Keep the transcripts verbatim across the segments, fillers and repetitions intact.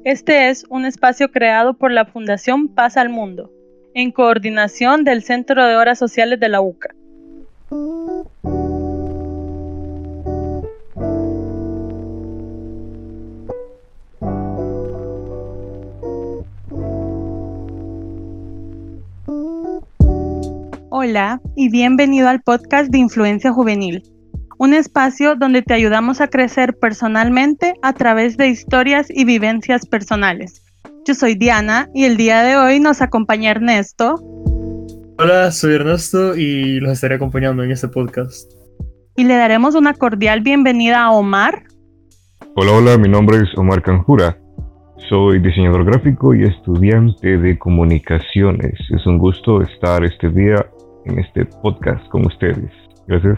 Este es un espacio creado por la Fundación Paz al Mundo, en coordinación del Centro de Horas Sociales de la U C A. Hola y bienvenido al podcast de Influencia Juvenil, un espacio donde te ayudamos a crecer personalmente a través de historias y vivencias personales. Yo soy Diana y el día de hoy nos acompaña Ernesto. Hola, soy Ernesto y los estaré acompañando en este podcast. Y le daremos una cordial bienvenida a Omar. Hola, hola, mi nombre es Omar Canjura. Soy diseñador gráfico y estudiante de comunicaciones. Es un gusto estar este día en este podcast con ustedes. Gracias.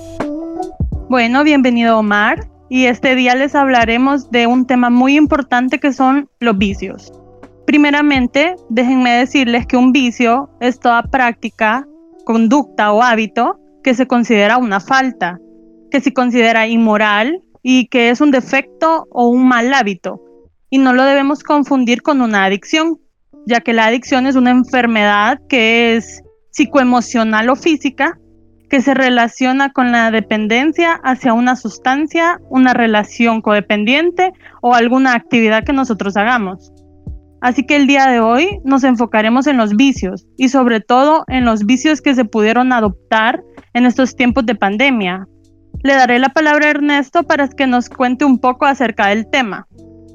Bueno, bienvenido Omar. Y este día les hablaremos de un tema muy importante que son los vicios. Primeramente, déjenme decirles que un vicio es toda práctica, conducta o hábito que se considera una falta, que se considera inmoral y que es un defecto o un mal hábito. Y no lo debemos confundir con una adicción, ya que la adicción es una enfermedad que es psicoemocional o física, que se relaciona con la dependencia hacia una sustancia, una relación codependiente o alguna actividad que nosotros hagamos. Así que el día de hoy nos enfocaremos en los vicios y sobre todo en los vicios que se pudieron adoptar en estos tiempos de pandemia. Le daré la palabra a Ernesto para que nos cuente un poco acerca del tema.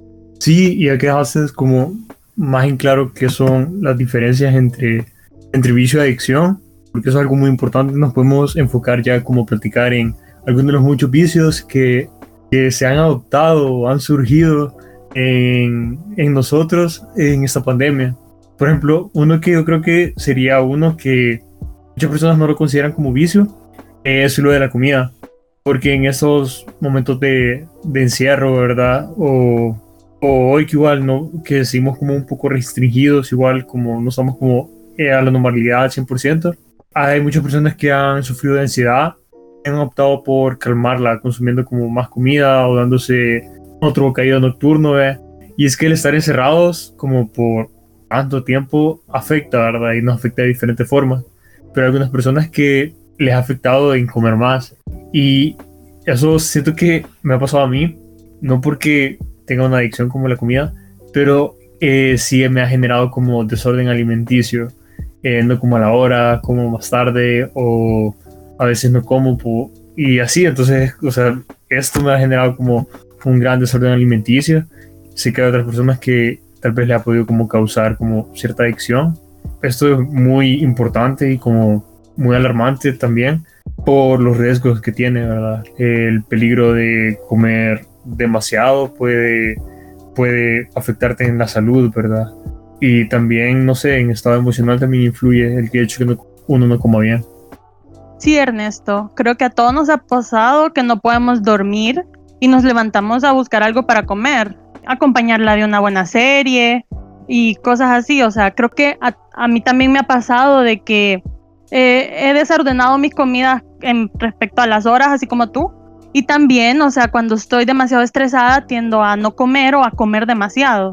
Sí, y aquí haces como más en claro qué son las diferencias entre, entre vicio y adicción, porque eso es algo muy importante. Nos podemos enfocar ya como platicar en algunos de los muchos vicios que, que se han adoptado o han surgido en, en nosotros en esta pandemia. Por ejemplo, uno que yo creo que sería uno que muchas personas no lo consideran como vicio, es lo de la comida, porque en esos momentos de, de encierro, ¿verdad? O o hoy que igual no, que seguimos como un poco restringidos, igual como no estamos como eh, a la normalidad al cien por ciento. Hay muchas personas que han sufrido de ansiedad, han optado por calmarla consumiendo como más comida o dándose otro bocadillo nocturno, ¿eh? Y es que el estar encerrados como por tanto tiempo afecta, ¿verdad? Y nos afecta de diferentes formas, pero hay algunas personas que les ha afectado en comer más, y eso siento que me ha pasado a mí, no porque tenga una adicción como la comida, pero eh, sí me ha generado como desorden alimenticio, eh, no como a la hora, como más tarde, o a veces no como, po, y así. Entonces, o sea, esto me ha generado como un gran desorden alimenticio. Sé que hay otras personas que tal vez le ha podido como causar como cierta adicción. Esto es muy importante y como muy alarmante también por los riesgos que tiene, ¿verdad? El peligro de comer demasiado puede, puede afectarte en la salud, ¿verdad? Y también, no sé, en estado emocional también influye el hecho que no, uno no coma bien. Sí, Ernesto, creo que a todos nos ha pasado que no podemos dormir y nos levantamos a buscar algo para comer, acompañarla de una buena serie y cosas así. O sea, creo que a, a mí también me ha pasado de que eh, he desordenado mis comidas en respecto a las horas, así como tú. Y también, o sea, cuando estoy demasiado estresada tiendo a no comer o a comer demasiado.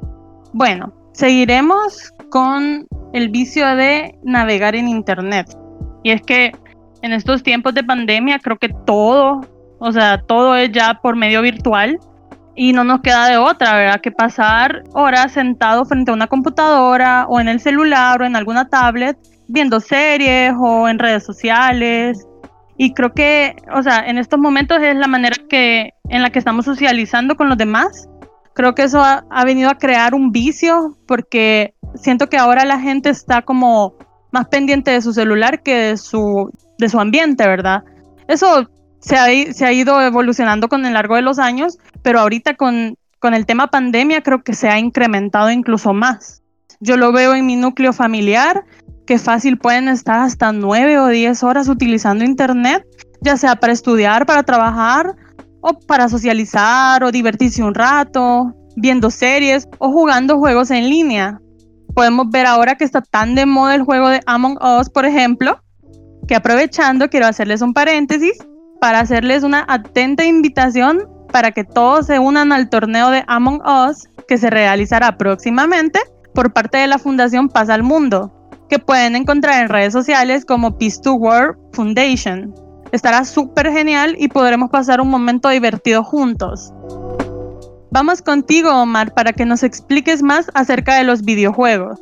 Bueno, seguiremos con el vicio de navegar en internet. Y es que en estos tiempos de pandemia creo que todo, o sea, todo es ya por medio virtual y no nos queda de otra, ¿verdad? Que pasar horas sentado frente a una computadora o en el celular o en alguna tablet viendo series o en redes sociales. Y creo que, o sea, en estos momentos es la manera que, en la que estamos socializando con los demás. Creo que eso ha, ha venido a crear un vicio, porque siento que ahora la gente está como más pendiente de su celular que de su, de su ambiente, ¿verdad? Eso se ha, se ha ido evolucionando con el largo de los años, pero ahorita con, con el tema pandemia creo que se ha incrementado incluso más. Yo lo veo en mi núcleo familiar, que fácil pueden estar hasta nueve o diez horas utilizando internet, ya sea para estudiar, para trabajar, o para socializar, o divertirse un rato, viendo series, o jugando juegos en línea. Podemos ver ahora que está tan de moda el juego de Among Us, por ejemplo, que aprovechando quiero hacerles un paréntesis para hacerles una atenta invitación para que todos se unan al torneo de Among Us que se realizará próximamente por parte de la Fundación Paz al Mundo, que pueden encontrar en redes sociales como Peace to World Foundation. Estará súper genial y podremos pasar un momento divertido juntos. Vamos contigo, Omar, para que nos expliques más acerca de los videojuegos.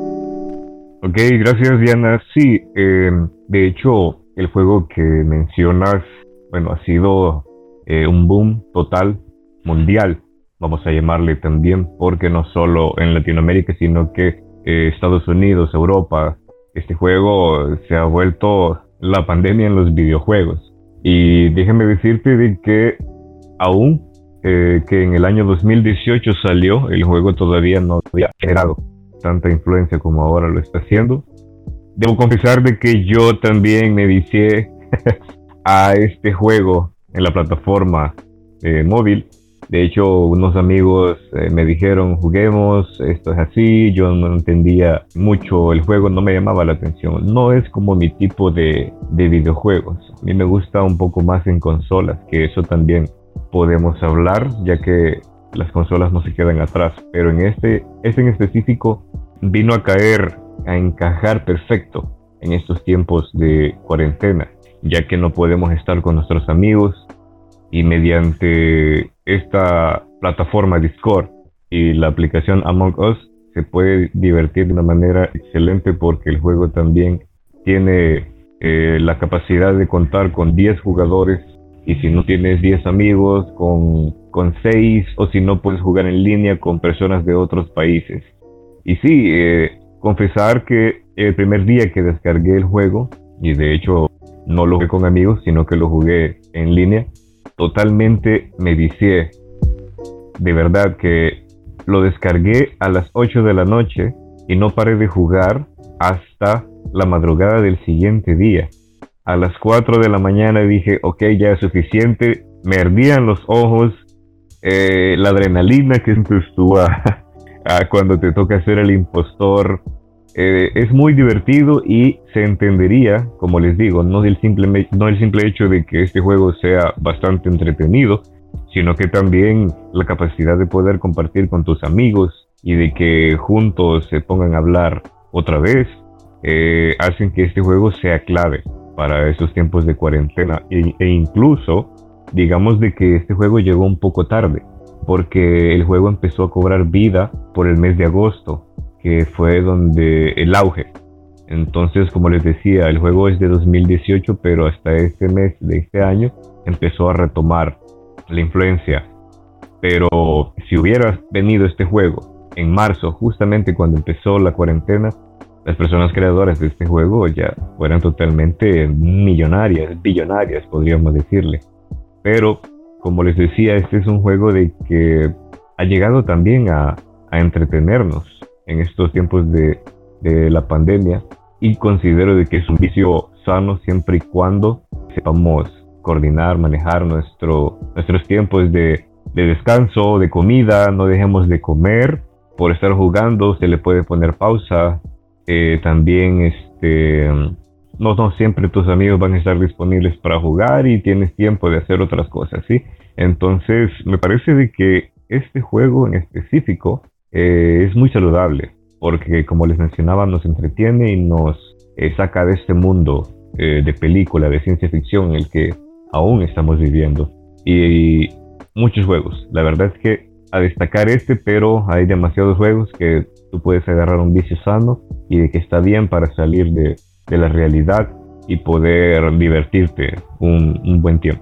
Ok, gracias, Diana. Sí, eh, de hecho, el juego que mencionas, bueno, ha sido eh, un boom total, mundial, vamos a llamarle también, porque no solo en Latinoamérica, sino que eh, Estados Unidos, Europa, este juego se ha vuelto la pandemia en los videojuegos. Y déjame decirte de que aún eh, que en el año dos mil dieciocho salió, el juego todavía no había generado tanta influencia como ahora lo está haciendo. Debo confesar de que yo también me vicié a este juego en la plataforma eh, móvil. De hecho, unos amigos eh, me dijeron, juguemos, esto es así. Yo no entendía mucho el juego, no me llamaba la atención. No es como mi tipo de, de videojuegos. A mí me gusta un poco más en consolas, que eso también podemos hablar, ya que las consolas no se quedan atrás. Pero en este, este en específico vino a caer, a encajar perfecto en estos tiempos de cuarentena, ya que no podemos estar con nuestros amigos. Y mediante esta plataforma Discord y la aplicación Among Us se puede divertir de una manera excelente, porque el juego también tiene eh, la capacidad de contar con diez jugadores, y si no tienes diez amigos, con, con seis, o si no, puedes jugar en línea con personas de otros países. Y sí, eh, confesar que el primer día que descargué el juego, y de hecho no lo jugué con amigos, sino que lo jugué en línea, totalmente me vicié. De verdad que lo descargué a las ocho de la noche y no paré de jugar hasta la madrugada del siguiente día. A las cuatro de la mañana dije, ok, ya es suficiente. Me ardían los ojos, eh, la adrenalina que sientes tú a, a cuando te toca ser el impostor. Eh, es muy divertido y se entendería, como les digo, no el, simple, no el simple hecho de que este juego sea bastante entretenido, sino que también la capacidad de poder compartir con tus amigos y de que juntos se pongan a hablar otra vez, eh, hacen que este juego sea clave para estos tiempos de cuarentena. E, e incluso, digamos de que este juego llegó un poco tarde, porque el juego empezó a cobrar vida por el mes de agosto, que fue donde el auge. Entonces, como les decía, el juego es de dos mil dieciocho, pero hasta este mes de este año empezó a retomar la influencia. Pero si hubiera venido este juego en marzo, justamente cuando empezó la cuarentena, las personas creadoras de este juego ya fueran totalmente millonarias, billonarias, podríamos decirle. Pero, como les decía, este es un juego de que ha llegado también a, a entretenernos en estos tiempos de, de la pandemia, y considero de que es un vicio sano siempre y cuando sepamos coordinar, manejar nuestro, nuestros tiempos de, de descanso, de comida. No dejemos de comer por estar jugando, se le puede poner pausa. Eh, también este, no, no siempre tus amigos van a estar disponibles para jugar y tienes tiempo de hacer otras cosas, ¿sí? Entonces me parece de que este juego en específico Eh, es muy saludable, porque como les mencionaba, nos entretiene y nos eh, saca de este mundo eh, de película, de ciencia ficción en el que aún estamos viviendo. Y, y muchos juegos, la verdad es que a destacar este, pero hay demasiados juegos que tú puedes agarrar un vicio sano y de que está bien para salir de, de la realidad y poder divertirte un, un buen tiempo.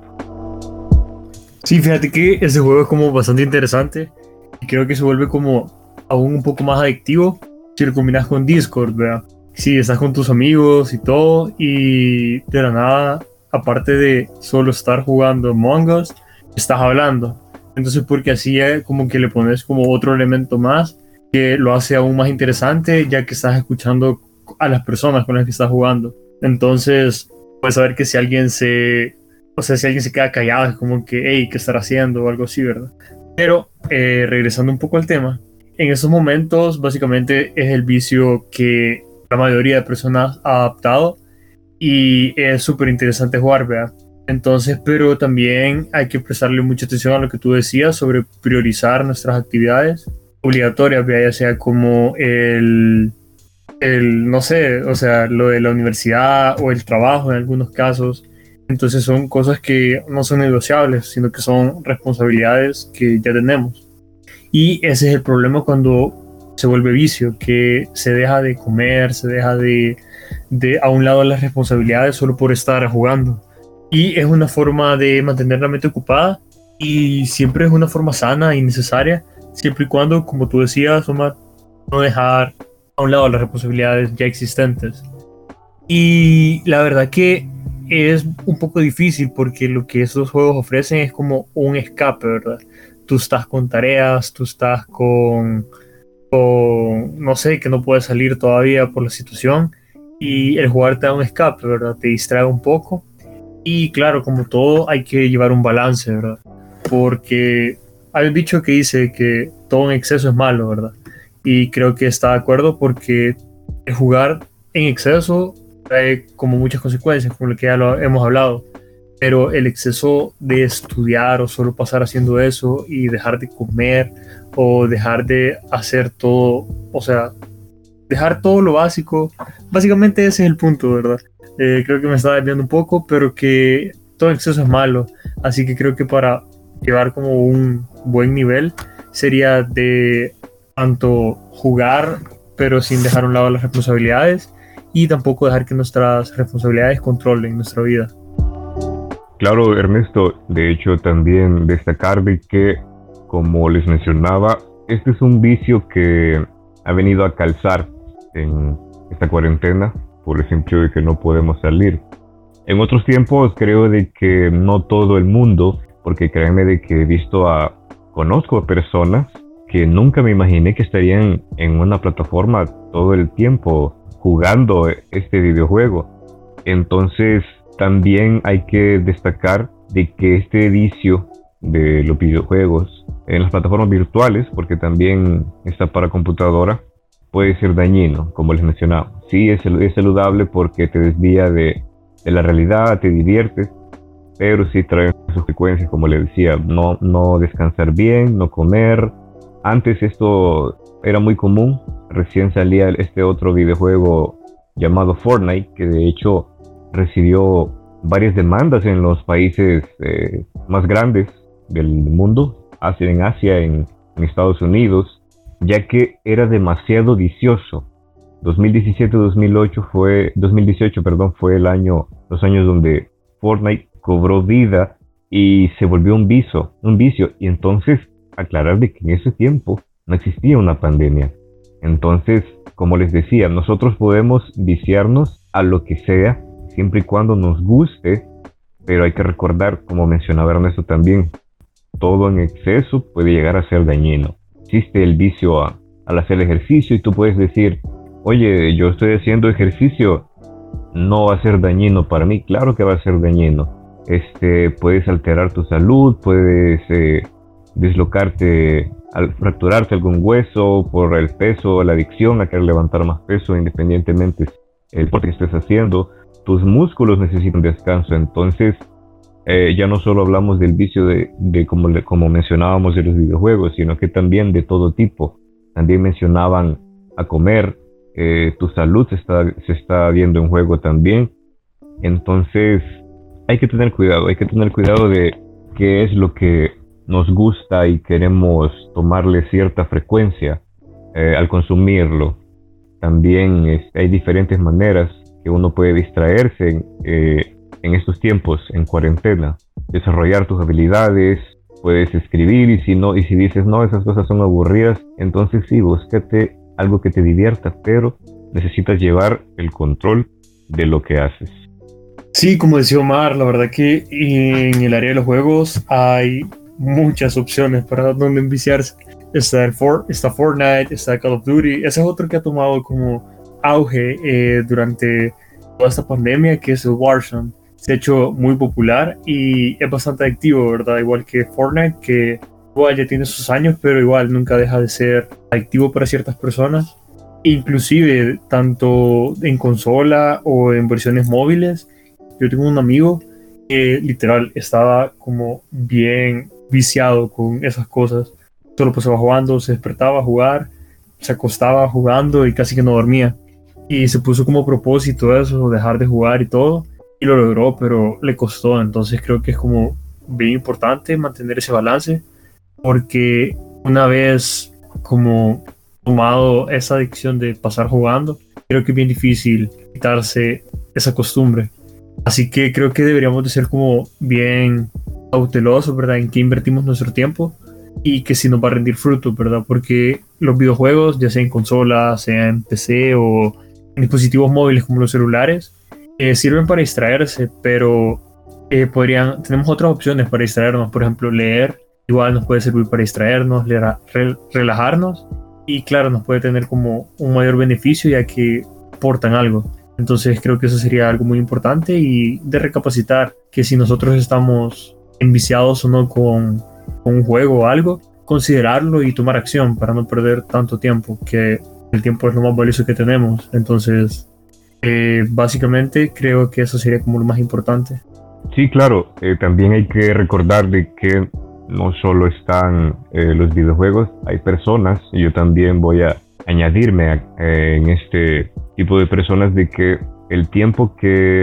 Sí, fíjate que ese juego es como bastante interesante. Y creo que se vuelve como aún un poco más adictivo si lo combinas con Discord, ¿verdad? Si estás con tus amigos y todo, y de la nada, aparte de solo estar jugando Among Us, estás hablando. Entonces, porque así como que le pones como otro elemento más que lo hace aún más interesante, ya que estás escuchando a las personas con las que estás jugando. Entonces, puedes saber que si alguien se... O sea, si alguien se queda callado, es como que, hey, ¿qué estará haciendo? O algo así, ¿verdad? Pero, eh, regresando un poco al tema, en esos momentos básicamente es el vicio que la mayoría de personas ha adaptado y es súper interesante jugar, ¿verdad? Entonces, pero también hay que prestarle mucha atención a lo que tú decías sobre priorizar nuestras actividades obligatorias, ya sea como el, el, no sé, o sea, lo de la universidad o el trabajo en algunos casos. Entonces son cosas que no son negociables, sino que son responsabilidades que ya tenemos. Y ese es el problema cuando se vuelve vicio, que se deja de comer, se deja de, de a un lado las responsabilidades solo por estar jugando. Y es una forma de mantener la mente ocupada y siempre es una forma sana y necesaria, siempre y cuando, como tú decías, Omar, no dejar a un lado las responsabilidades ya existentes. Y la verdad que es un poco difícil porque lo que estos juegos ofrecen es como un escape, ¿verdad? Tú estás con tareas, tú estás con, con, no sé, que no puedes salir todavía por la situación y el jugar te da un escape, ¿verdad? Te distrae un poco y claro, como todo hay que llevar un balance, ¿verdad? Porque hay un dicho que dice que todo en exceso es malo, ¿verdad? Y creo que está de acuerdo porque el jugar en exceso trae como muchas consecuencias, como lo que ya lo hemos hablado, pero el exceso de estudiar o solo pasar haciendo eso y dejar de comer o dejar de hacer todo, o sea, dejar todo lo básico, básicamente ese es el punto, ¿verdad? Eh, creo que me estaba desviando un poco, pero que todo exceso es malo, así que creo que para llevar como un buen nivel sería de tanto jugar, pero sin dejar a un lado las responsabilidades, y tampoco dejar que nuestras responsabilidades controlen nuestra vida. Claro, Ernesto, de hecho también destacar de que, como les mencionaba, este es un vicio que ha venido a calzar en esta cuarentena por el simple de que no podemos salir. En otros tiempos creo de que no todo el mundo, porque créanme de que he visto a, conozco a personas que nunca me imaginé que estarían en una plataforma todo el tiempo jugando este videojuego. Entonces también hay que destacar de que este vicio de los videojuegos en las plataformas virtuales, porque también está para computadora, puede ser dañino, como les mencionaba. Sí, es, es saludable porque te desvía de, de la realidad, te diviertes, pero sí trae sus consecuencias, como les decía, no, no descansar bien, no comer. Antes esto era muy común, recién salía este otro videojuego llamado Fortnite, que de hecho recibió varias demandas en los países eh, más grandes del mundo, Asia, en Asia, en, en Estados Unidos, ya que era demasiado vicioso. dos mil diecisiete dos mil ocho fue, dos mil dieciocho, perdón, fue el año, los años donde Fortnite cobró vida y se volvió un vicio, un vicio. Y entonces aclarar de que en ese tiempo no existía una pandemia. Entonces, como les decía, nosotros podemos viciarnos a lo que sea, siempre y cuando nos guste, pero hay que recordar, como mencionaba Ernesto también, todo en exceso puede llegar a ser dañino. Existe el vicio a, al hacer ejercicio y tú puedes decir, oye, yo estoy haciendo ejercicio, no va a ser dañino para mí. Claro que va a ser dañino. Este, puedes alterar tu salud, puedes eh, dislocarte, al fracturarte algún hueso por el peso, la adicción a querer levantar más peso, independientemente del deporte que estés haciendo. Tus músculos necesitan descanso. Entonces eh, ya no solo hablamos del vicio de, de como, como mencionábamos de los videojuegos, sino que también de todo tipo. También mencionaban a comer, eh, tu salud se está, se está viendo en juego también. Entonces hay que tener cuidado, hay que tener cuidado de qué es lo que nos gusta y queremos tomarle cierta frecuencia eh, al consumirlo. También es, hay diferentes maneras que uno puede distraerse en, eh, en estos tiempos, en cuarentena. Desarrollar tus habilidades, puedes escribir, y si no, y si dices no, esas cosas son aburridas, entonces sí, búscate algo que te divierta, pero necesitas llevar el control de lo que haces. Sí, como decía Omar, la verdad que en el área de los juegos hay muchas opciones para donde enviciarse. Está, el For, está Fortnite, está Call of Duty. Ese es otro que ha tomado como auge eh, durante toda esta pandemia, que es el Warzone. Se ha hecho muy popular y es bastante adictivo, ¿verdad? Igual que Fortnite, que igual ya tiene sus años, pero igual nunca deja de ser adictivo para ciertas personas. Inclusive, tanto en consola o en versiones móviles. Yo tengo un amigo que literal estaba como bien viciado con esas cosas. solo pasaba jugando, se despertaba a jugar, se acostaba jugando y casi que no dormía. Y se puso como propósito eso, dejar de jugar y todo, y lo logró, pero le costó. Entonces creo que es como bien importante mantener ese balance, porque una vez como tomado esa adicción de pasar jugando, creo que es bien difícil quitarse esa costumbre. Así que creo que deberíamos de ser como bien cautelosos, ¿verdad? En qué invertimos nuestro tiempo y que si nos va a rendir frutos, ¿verdad? Porque los videojuegos, ya sea en consolas, sea en P C o en dispositivos móviles como los celulares, eh, sirven para distraerse, pero eh, podrían, tenemos otras opciones para distraernos. Por ejemplo, leer igual nos puede servir para distraernos, leer, re, relajarnos, y claro, nos puede tener como un mayor beneficio ya que aportan algo. Entonces creo que eso sería algo muy importante, y de recapacitar que si nosotros estamos enviciados o no con, con un juego o algo, considerarlo y tomar acción para no perder tanto tiempo, que el tiempo es lo más valioso que tenemos. Entonces eh, básicamente creo que eso sería como lo más importante. Sí, claro, eh, también hay que recordar de que no solo están eh, los videojuegos, hay personas, y yo también voy a añadirme a, eh, en este tipo de personas, de que el tiempo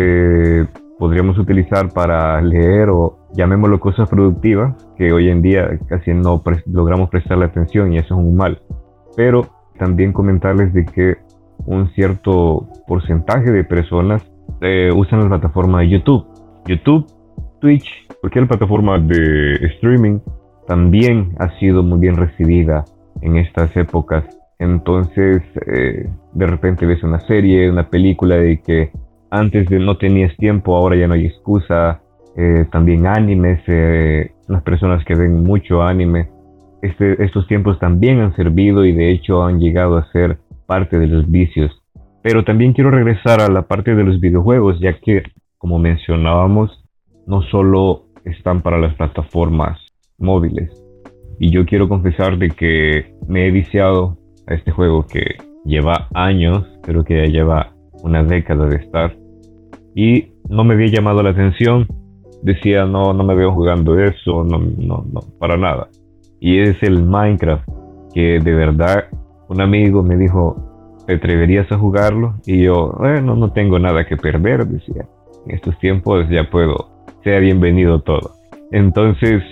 que podríamos utilizar para leer, o llamémoslo cosas productivas, que hoy en día casi no pre- logramos prestarle atención, y eso es un mal. Pero también comentarles de que un cierto porcentaje de personas eh, usan la plataforma de YouTube. YouTube, Twitch, cualquier plataforma de streaming también ha sido muy bien recibida en estas épocas. Entonces, eh, de repente ves una serie, una película de que antes de no tenías tiempo, ahora ya no hay excusa. Eh, también animes, eh, las personas que ven mucho anime, este, estos tiempos también han servido y de hecho han llegado a ser parte de los vicios. Pero también quiero regresar a la parte de los videojuegos, ya que, como mencionábamos, no solo están para las plataformas móviles. Y yo quiero confesar de que me he viciado a este juego que lleva años, creo que ya lleva una década de estar, y no me había llamado la atención. Decía, no, no me veo jugando eso, no, no, no, para nada. Y es el Minecraft, que de verdad un amigo me dijo, ¿te atreverías a jugarlo? Y yo, bueno, no tengo nada que perder, decía. En estos tiempos ya puedo, sea bienvenido todo. Entonces,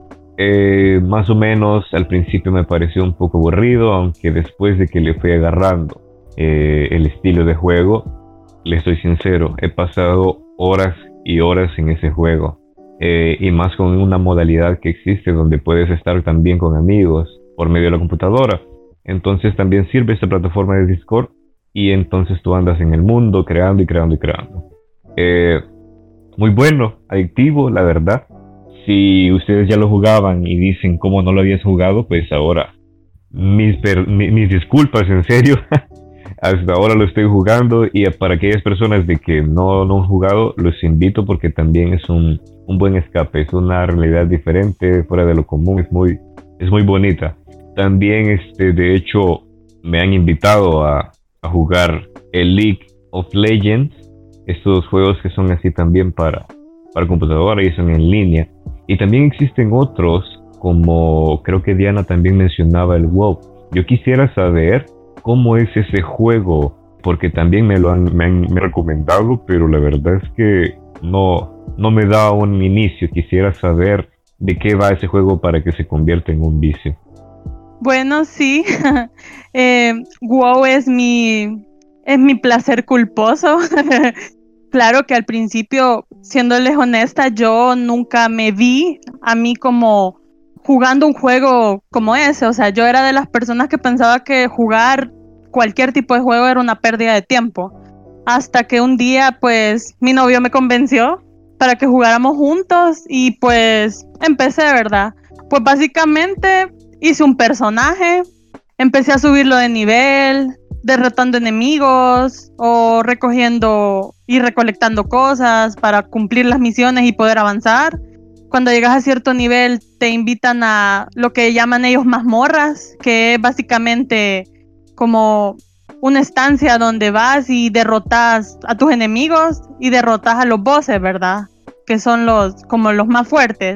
eh, más o menos al principio me pareció un poco aburrido, aunque después de que le fui agarrando eh, el estilo de juego, le soy sincero, he pasado horas y horas en ese juego. Eh, y más con una modalidad que existe donde puedes estar también con amigos por medio de la computadora. Entonces también sirve esta plataforma de Discord, y entonces tú andas en el mundo creando y creando y creando. Eh, muy bueno, adictivo, la verdad. Si ustedes ya lo jugaban y dicen cómo no lo habías jugado, pues ahora mis, per, mis, mis disculpas, en serio. Hasta ahora lo estoy jugando, y para aquellas personas de que no lo han jugado, los invito porque también es un, un buen escape, es una realidad diferente, fuera de lo común, es muy, es muy bonita. También, este, de hecho, me han invitado a, a jugar el League of Legends, estos juegos que son así también para, para computadora y son en línea. Y también existen otros, como creo que Diana también mencionaba el WoW. Yo quisiera saber cómo es ese juego, porque también me lo han, me han me han recomendado, pero la verdad es que no, no me da un inicio. Quisiera saber de qué va ese juego para que se convierta en un vicio. Bueno, sí. eh, WoW es mi, es mi placer culposo. Claro que al principio, siéndoles honesta, yo nunca me vi a mí como jugando un juego como ese. O sea, yo era de las personas que pensaba que jugar cualquier tipo de juego era una pérdida de tiempo. Hasta que un día, pues, mi novio me convenció para que jugáramos juntos y pues empecé, ¿verdad? Pues básicamente hice un personaje, empecé a subirlo de nivel, derrotando enemigos o recogiendo y recolectando cosas para cumplir las misiones y poder avanzar. Cuando llegas a cierto nivel te invitan a lo que llaman ellos mazmorras, que es básicamente como una estancia donde vas y derrotas a tus enemigos y derrotas a los bosses, ¿verdad? Que son los como los más fuertes.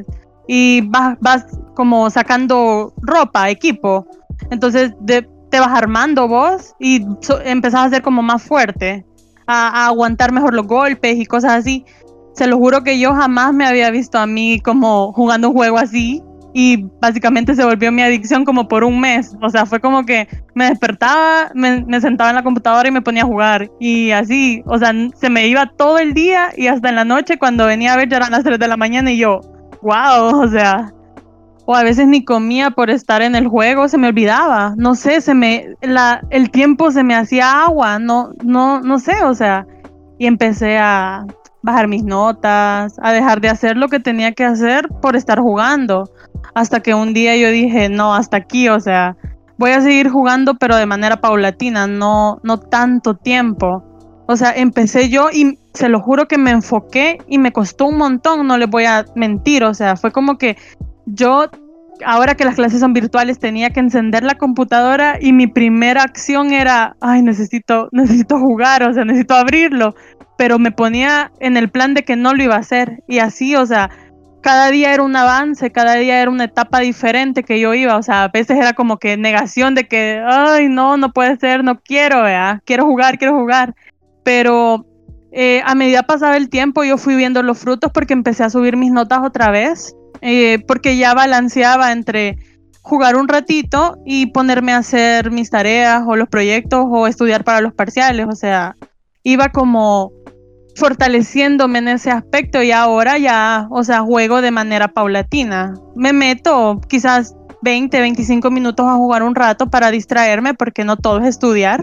y vas, vas como sacando ropa, equipo. Entonces de, te vas armando vos y so, empezás a ser como más fuerte, a, a aguantar mejor los golpes y cosas así. Se lo juro que yo jamás me había visto a mí como jugando un juego así y básicamente se volvió mi adicción como por un mes. O sea, fue como que me despertaba, me, me sentaba en la computadora y me ponía a jugar y así, o sea, se me iba todo el día y hasta en la noche cuando venía a ver ya eran las tres de la mañana y yo, wow, o sea, o a veces ni comía por estar en el juego, se me olvidaba, no sé, se me, la, el tiempo se me hacía agua, no, no, no sé, o sea, y empecé a bajar mis notas, a dejar de hacer lo que tenía que hacer por estar jugando, hasta que un día yo dije, no, hasta aquí, o sea, voy a seguir jugando pero de manera paulatina, no, no tanto tiempo. O sea, empecé yo y se lo juro que me enfoqué y me costó un montón, no les voy a mentir, o sea, fue como que yo, ahora que las clases son virtuales, tenía que encender la computadora y mi primera acción era, ay, necesito, necesito jugar, o sea, necesito abrirlo, pero me ponía en el plan de que no lo iba a hacer y así, o sea, cada día era un avance, cada día era una etapa diferente que yo iba, o sea, a veces era como que negación de que, ay, no, no puede ser, no quiero, ¿verdad? Quiero jugar, quiero jugar, pero eh, a medida pasaba el tiempo yo fui viendo los frutos porque empecé a subir mis notas otra vez, eh, porque ya balanceaba entre jugar un ratito y ponerme a hacer mis tareas o los proyectos o estudiar para los parciales, o sea, iba como fortaleciéndome en ese aspecto y ahora ya, o sea, juego de manera paulatina. Me meto quizás veinte, veinticinco minutos a jugar un rato para distraerme porque no todo es estudiar,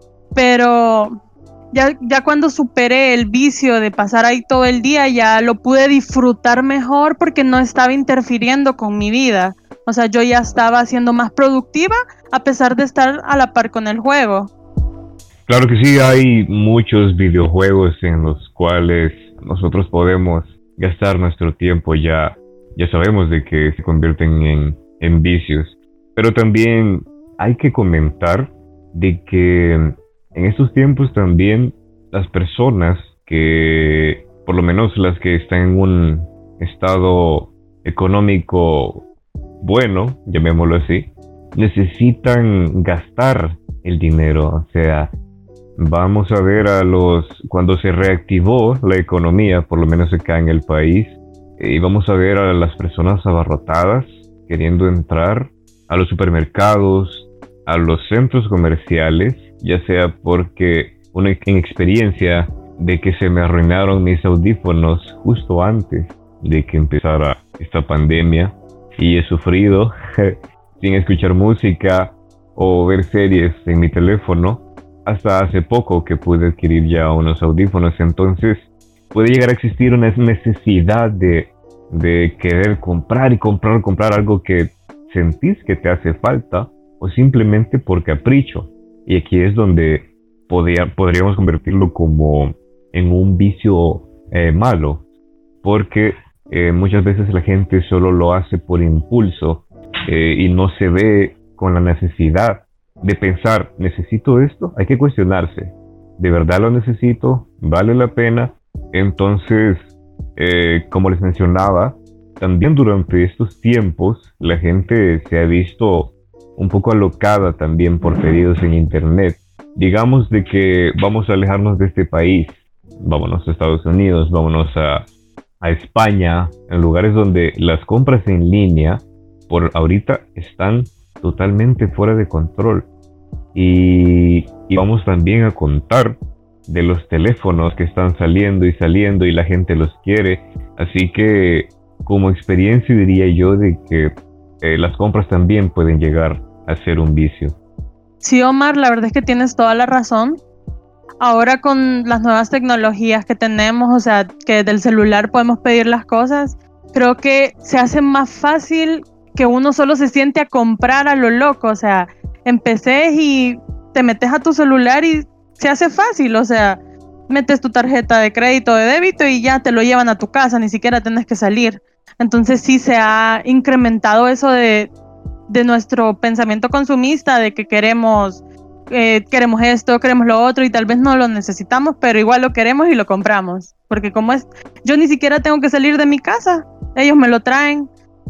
pero ya, ya cuando superé el vicio de pasar ahí todo el día ya lo pude disfrutar mejor porque no estaba interfiriendo con mi vida. O sea, yo ya estaba siendo más productiva a pesar de estar a la par con el juego. Claro que sí, hay muchos videojuegos en los cuales nosotros podemos gastar nuestro tiempo, ya, ya sabemos de que se convierten en, en vicios, pero también hay que comentar de que en estos tiempos también las personas que, por lo menos las que están en un estado económico bueno, llamémoslo así, necesitan gastar el dinero, o sea, vamos a ver a los cuando se reactivó la economía, por lo menos acá en el país, y vamos a ver a las personas abarrotadas queriendo entrar a los supermercados, a los centros comerciales, ya sea porque una inexperiencia de que se me arruinaron mis audífonos justo antes de que empezara esta pandemia y he sufrido sin escuchar música o ver series en mi teléfono hasta hace poco que pude adquirir ya unos audífonos. Entonces puede llegar a existir una necesidad de, de querer comprar y comprar, comprar algo que sentís que te hace falta o simplemente por capricho. Y aquí es donde podría, podríamos convertirlo como en un vicio eh, malo, porque eh, muchas veces la gente solo lo hace por impulso eh, y no se ve con la necesidad de pensar, ¿necesito esto? Hay que cuestionarse, ¿de verdad lo necesito? ¿Vale la pena? Entonces, eh, como les mencionaba, también durante estos tiempos la gente se ha visto un poco alocada también por pedidos en internet. Digamos de que vamos a alejarnos de este país, vámonos a Estados Unidos, vámonos a, a España, en lugares donde las compras en línea por ahorita están totalmente fuera de control. Y, y vamos también a contar de los teléfonos que están saliendo y saliendo y la gente los quiere. Así que como experiencia diría yo de que eh, las compras también pueden llegar a ser un vicio. Sí, Omar, la verdad es que tienes toda la razón. Ahora con las nuevas tecnologías que tenemos, o sea, que del celular podemos pedir las cosas, creo que se hace más fácil que uno solo se siente a comprar a lo loco. O sea, empecé y te metes a tu celular y se hace fácil, o sea, metes tu tarjeta de crédito o de débito y ya te lo llevan a tu casa, ni siquiera tienes que salir. Entonces sí se ha incrementado eso de, de nuestro pensamiento consumista, de que queremos, eh, queremos esto, queremos lo otro y tal vez no lo necesitamos, pero igual lo queremos y lo compramos. Porque como es, yo ni siquiera tengo que salir de mi casa, ellos me lo traen.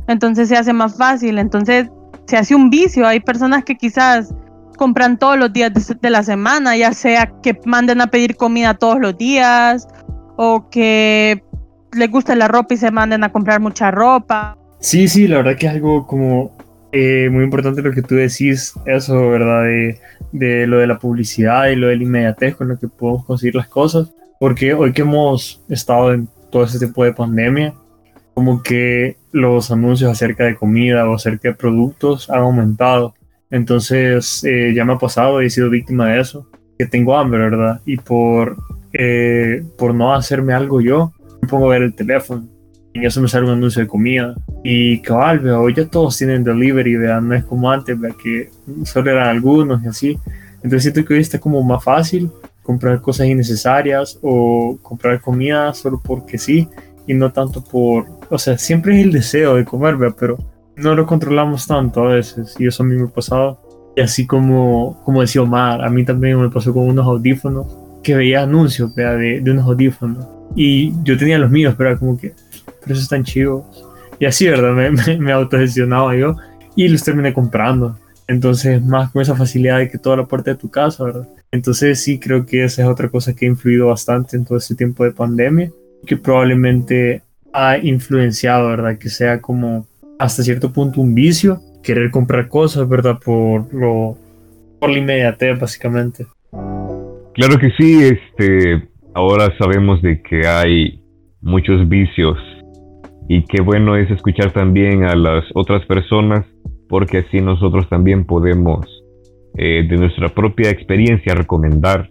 entonces se hace más fácil, entonces se hace un vicio. Hay personas que quizás compran todos los días de, de la semana, ya sea que manden a pedir comida todos los días o que les gusta la ropa y se manden a comprar mucha ropa. Sí, sí, la verdad que es algo como eh, muy importante lo que tú decís, eso, ¿verdad? De, de lo de la publicidad y lo del inmediatez con lo que podemos conseguir las cosas, porque hoy que hemos estado en todo este tiempo de pandemia, como que los anuncios acerca de comida o acerca de productos han aumentado. Entonces eh, ya me ha pasado y he sido víctima de eso, que tengo hambre, ¿verdad? Y por, eh, por no hacerme algo yo, me pongo a ver el teléfono y eso me sale un anuncio de comida. Y cabal, vea, hoy ya todos tienen delivery, vea, no es como antes, vea, que solo eran algunos y así. Entonces siento que hoy está como más fácil comprar cosas innecesarias o comprar comida solo porque sí, y no tanto por, o sea, siempre es el deseo de comer, vea, pero no lo controlamos tanto a veces, y eso a mí me ha pasado. Y así como, como decía Omar, a mí también me pasó con unos audífonos, que veía anuncios, vea, de, de unos audífonos, y yo tenía los míos, pero era como que, pero esos están chivos, y así, ¿verdad? Me, me, me autogestionaba yo, y los terminé comprando. Entonces, más con esa facilidad de que toda la puerta de tu casa, ¿verdad? Entonces sí, creo que esa es otra cosa que ha influido bastante en todo este tiempo de pandemia, que probablemente ha influenciado, ¿verdad? Que sea como hasta cierto punto un vicio, querer comprar cosas, ¿verdad? Por lo, por la inmediatez, básicamente. Claro que sí, este, ahora sabemos de que hay muchos vicios y qué bueno es escuchar también a las otras personas, porque así nosotros también podemos eh, de nuestra propia experiencia recomendar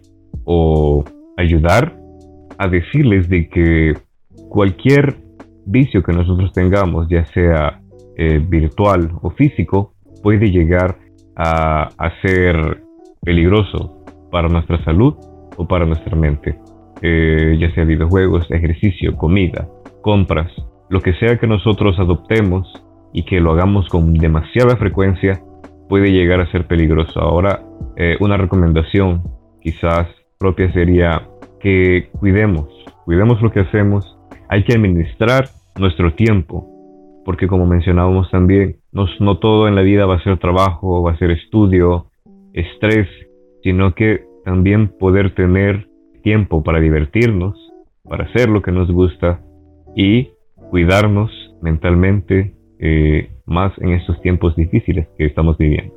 o ayudar a decirles de que cualquier vicio que nosotros tengamos, ya sea eh, virtual o físico, puede llegar a, a ser peligroso para nuestra salud o para nuestra mente, eh, ya sea videojuegos, ejercicio, comida, compras, lo que sea que nosotros adoptemos y que lo hagamos con demasiada frecuencia puede llegar a ser peligroso. Ahora, eh, una recomendación quizás propia sería que cuidemos, cuidemos lo que hacemos. Hay que administrar nuestro tiempo, porque como mencionábamos también, no, no todo en la vida va a ser trabajo, va a ser estudio, estrés, sino que también poder tener tiempo para divertirnos, para hacer lo que nos gusta y cuidarnos mentalmente, eh, más en estos tiempos difíciles que estamos viviendo.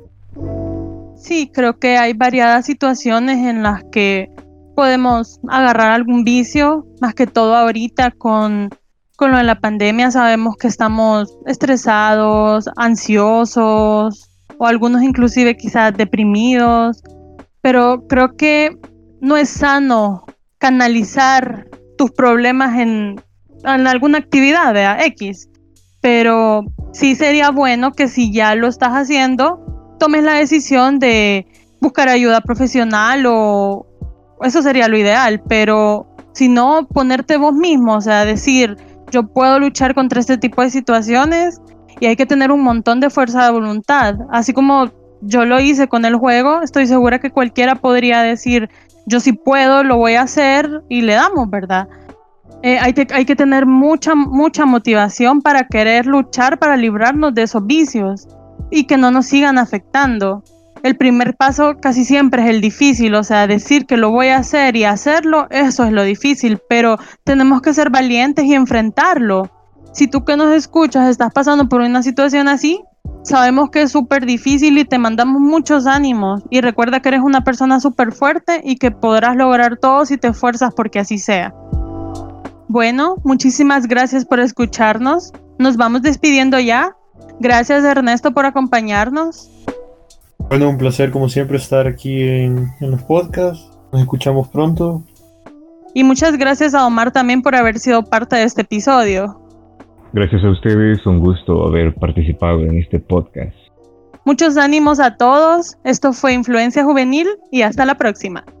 Sí, creo que hay variadas situaciones en las que podemos agarrar algún vicio, más que todo ahorita con, con lo de la pandemia. Sabemos que estamos estresados, ansiosos o algunos inclusive quizás deprimidos, pero creo que no es sano canalizar tus problemas en, en alguna actividad, ¿verdad? X, pero sí sería bueno que si ya lo estás haciendo, tomes la decisión de buscar ayuda profesional, o eso sería lo ideal, pero si no, ponerte vos mismo, o sea, decir, yo puedo luchar contra este tipo de situaciones, y hay que tener un montón de fuerza de voluntad, así como yo lo hice con el juego. Estoy segura que cualquiera podría decir, yo sí puedo, lo voy a hacer, y le damos, ¿verdad? Eh, hay, que, hay que tener mucha, mucha motivación para querer luchar para librarnos de esos vicios y que no nos sigan afectando. El primer paso casi siempre es el difícil, o sea, decir que lo voy a hacer y hacerlo, eso es lo difícil, pero tenemos que ser valientes y enfrentarlo. Si tú que nos escuchas estás pasando por una situación así, sabemos que es súper difícil y te mandamos muchos ánimos, y recuerda que eres una persona súper fuerte y que podrás lograr todo si te esfuerzas porque así sea. Bueno, muchísimas gracias por escucharnos. Nos vamos despidiendo ya. Gracias, Ernesto, por acompañarnos. Bueno, un placer como siempre estar aquí en, en los podcasts. Nos escuchamos pronto. Y muchas gracias a Omar también por haber sido parte de este episodio. Gracias a ustedes, un gusto haber participado en este podcast. Muchos ánimos a todos. Esto fue Influencia Juvenil y hasta la próxima.